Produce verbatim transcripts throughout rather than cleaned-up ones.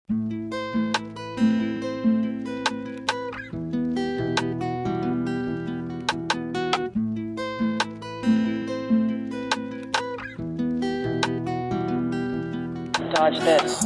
Dodge this.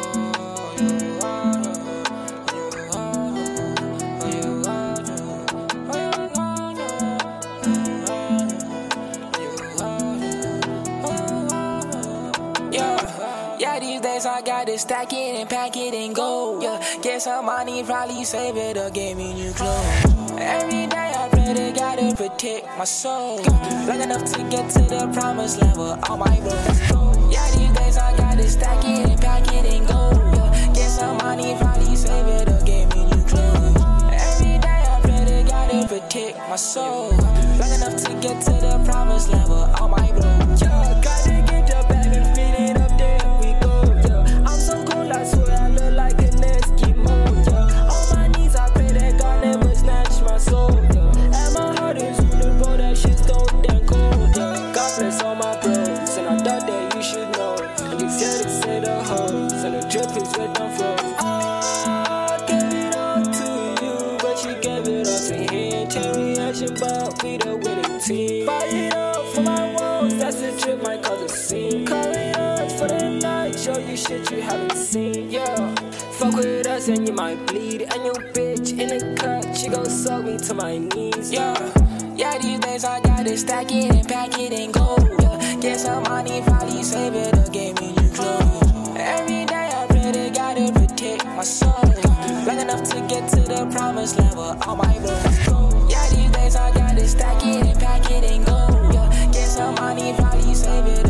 Yeah, these days I got to stack it and pack it and go. Yeah, get some money, probably save it or give me new clothes. Every day I pray to God to protect my soul. Long enough to get to the promised level on my road. Yeah, these days I got to stack it and pack it and go. Yeah, get some money, probably save it or give me new clothes. Every day I pray to God to protect my soul. Long enough to get to the promised level on my road. Yeah, gotta get the bag and feed it up there. We go. Yeah, I'm so cool, I swear I look like an Eskimo. Yeah, on my knees I pray that God never snatch my soul. Yeah, and my heart is on the road, that shit's so damn cold. Yeah, God bless all my bros, and I thought that you should know. And you feel to say the hoes, and the drip is wet down flows. I gave it all to you, but you gave it all to him. Chain reaction, but we the winning team. Fight it up for my walls, that's the trip, might cause a scene. Calling us for the night, show you shit you haven't seen. Yeah, fuck with us and you might bleed. And your bitch in the cut, she gon' suck me to my knees. Yeah, yeah, these days I gotta stack it and pack it and go. Yeah, get some money, probably save it or give me new clothes. Every day I pray to God to protect my soul. Long enough to get to the promised level on my road. Yeah, these days I gotta stack it and pack it and go. Yeah, get some money, probably save it